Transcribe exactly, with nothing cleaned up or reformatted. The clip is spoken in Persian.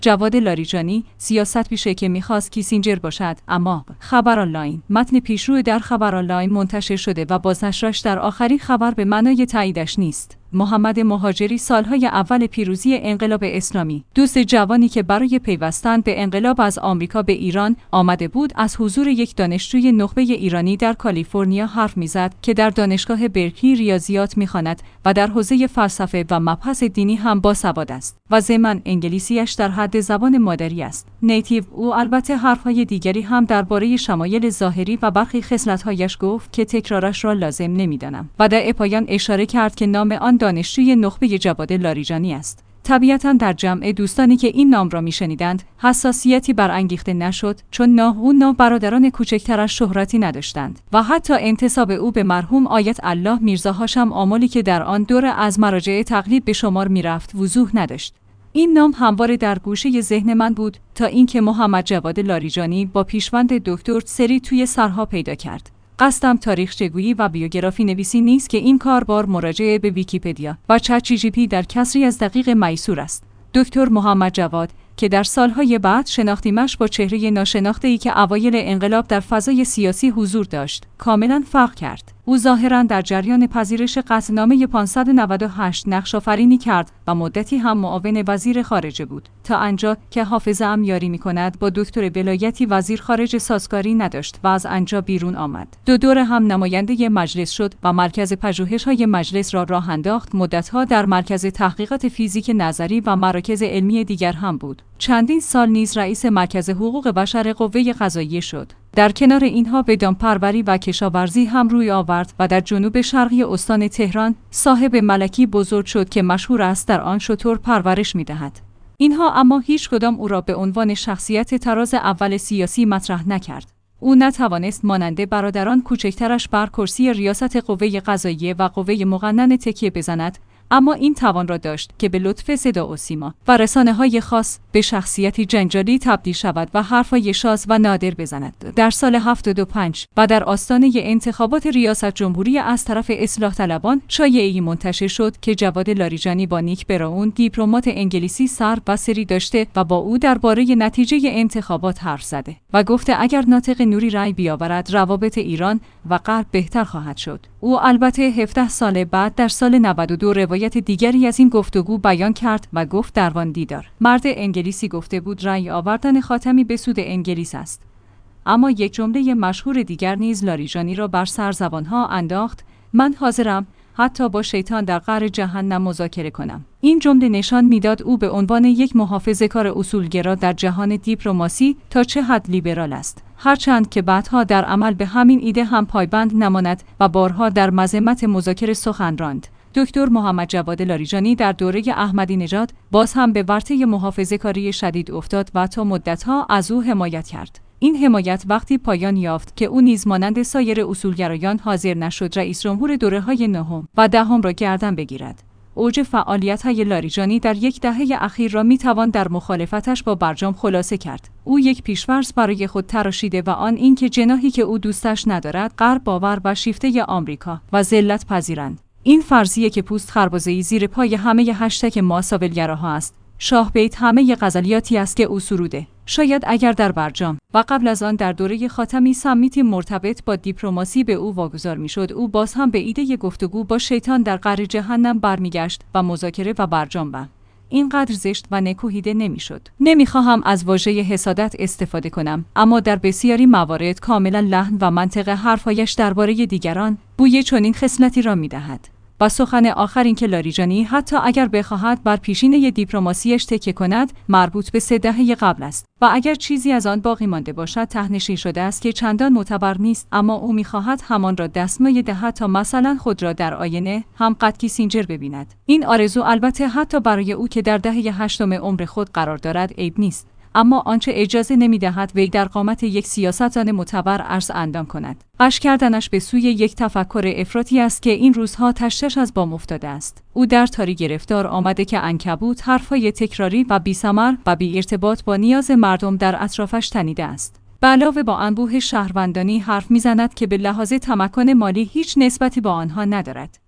جواد لاریجانی سیاست پیشه که میخواست کیسینجر باشد، اما خبر آنلاین، متن پیشرو در خبر آنلاین منتشر شده و بازنشرش در آخرین خبر به معنای تاییدش نیست. محمد مهاجری سالهای اول پیروزی انقلاب اسلامی، دوست جوانی که برای پیوستن به انقلاب از آمریکا به ایران آمده بود، از حضور یک دانشجوی نخبه ایرانی در کالیفرنیا حرف میزد که در دانشگاه برکلی ریاضیات میخواند و در حوزه فلسفه و مبحث دینی هم باسواد است و ضمن انگلیسیش در حد زبان مادری است. نیتیو. او البته حرفهای دیگری هم درباره شمایل ظاهری و برخی خصلت‌هایش گفت که تکرارش را لازم نمی‌دانم و در پایان اشاره کرد که نام آن دانشجوی نخبه جواد لاریجانی است. طبیعتاً در جمع دوستانی که این نام را میشنیدند حساسیتی برانگیخته نشد، چون نه او نه برادران کوچکترش شهرتی نداشتند و حتی انتساب او به مرحوم آیت الله میرزا هاشم آملی که در آن دوره از مراجع تقلید به شمار میرفت وضوح نداشت. این نام همواره در گوشه ذهن من بود تا اینکه محمد جواد لاریجانی با پیشوند دکتر سری توی سرها پیدا کرد. قصدم تاریخچه‌گویی و بیوگرافی نویسی نیست که این کار بار مراجعه به ویکی‌پدیا و چت جی پی تی در کسری از دقیق میسور است. دکتر محمد جواد که در سالهای بعد شناختیمش با چهره ناشناخته‌ای که اوایل انقلاب در فضای سیاسی حضور داشت، کاملاً فرق کرد. او ظاهراً در جریان پذیرش قطعنامه پانصد و نود و هشت نقش‌آفرینی کرد و مدتی هم معاون وزیر خارجه بود، تا آنجا که حافظه‌ام یاری می‌کند با دکتر ولایتی وزیر خارجه سازگاری نداشت و از آنجا بیرون آمد. دو دوره هم نماینده مجلس شد و مرکز پژوهش‌های مجلس را راه انداخت. مدت‌ها در مرکز تحقیقات فیزیک نظری و مراکز علمی دیگر هم بود. چندین سال نیز رئیس مرکز حقوق بشر قوه قضاییه شد. در کنار اینها به دامپروری و کشاورزی هم روی آورد و در جنوب شرقی استان تهران صاحب ملکی بزرگ شد که مشهور است در آن شتر پرورش می‌دهد. اینها اما هیچ کدام او را به عنوان شخصیت تراز اول سیاسی مطرح نکرد. او نتوانست مانند برادران کوچکترش بر کرسی ریاست قوه قضاییه و قوه مقننه تکیه بزند، اما این توان را داشت که به لطف صدا و سیما و رسانه‌های خاص به شخصیتی جنجالی تبدیل شود و حرف‌های شاذ و نادر بزند. در سال هفتاد و پنج و در آستانه انتخابات ریاست جمهوری از طرف اصلاح طلبان شایعه‌ای منتشر شد که جواد لاریجانی با نیک براون، دیپلمات انگلیسی، سر و سری داشته و با او درباره نتیجه انتخابات حرف زده و گفته اگر ناطق نوری رأی بیاورد روابط ایران و غرب بهتر خواهد شد. او البته هفده سال بعد در سال نود و دو روایت دیگری از این گفتگو بیان کرد و گفت دروان دیدار. مرد انگلیسی گفته بود رأی آوردن خاتمی به سود انگلیس است. اما یک جمله مشهور دیگر نیز لاریجانی را بر سر زبانها انداخت: من حاضرم حتی با شیطان در قعر جهنم مذاکره کنم. این جمله نشان میداد او به عنوان یک محافظه‌کار اصولگرا در جهان دیپلماسی تا چه حد لیبرال است، هرچند که بعدها در عمل به همین ایده هم پایبند نماند و بارها در مذمت مذاکره سخن راند. دکتر محمد جواد لاریجانی در دوره احمدی نژاد باز هم به ورطه محافظه‌کاری شدید افتاد و تا مدتها از او حمایت کرد. این حمایت وقتی پایان یافت که او نیز مانند سایر اصولگرایان حاضر نشد رئیس جمهور دوره‌های نهم و دهم را گردن بگیرد. اوج فعالیت‌های لاریجانی در یک دهه اخیر را می‌توان در مخالفتش با برجام خلاصه کرد. او یک پیش‌فرض برای خود تراشیده و آن این که جناحی که او دوستش ندارد غرب باور و شیفته آمریکا و ذلت پذیرند. این فرضیه که پوست خربزه‌ای زیر پای همه هشتگ ماساولگراها است. شاه بیت همه غزلیاتی است که او سروده. شاید اگر در برجام و قبل از آن در دوره خاتمی سمیتی مرتبط با دیپلماسی به او واگذار میشد، او باز هم به ایده گفتگو با شیطان در قعر جهنم برمیگشت و مذاکره و برجام با اینقدر زشت و نکوهیده نمیشد. نمیخواهم از واژه حسادت استفاده کنم، اما در بسیاری موارد کاملا لحن و منطق حرفایش درباره دیگران بوی چنین خصلتی را میدهد. و سخن آخر این که لاریجانی حتی اگر بخواهد بر پیشینه دیپلماسیش تکیه کند مربوط به سه دهه قبل است و اگر چیزی از آن باقی مانده باشد ته‌نشین شده است که چندان معتبر نیست، اما او می‌خواهد همان را دستمایه دهد تا مثلا خود را در آینه هم قد کیسینجر ببیند. این آرزو البته حتی برای او که در دهه هشتم عمر خود قرار دارد عیب نیست، اما آنچه اجازه نمی‌دهد وی در قامت یک سیاستدان معتبر عرض اندام کند. قش کردنش به سوی یک تفکر افراطی است که این روزها تشتش از بام افتاده است. او در تاری گرفتار آمده که عنکبوت حرفای تکراری و بی‌ثمر و بی ارتباط با نیاز مردم در اطرافش تنیده است. به علاوه با انبوه شهروندانی حرف می‌زند که به لحاظ تمکن مالی هیچ نسبتی با آنها ندارد.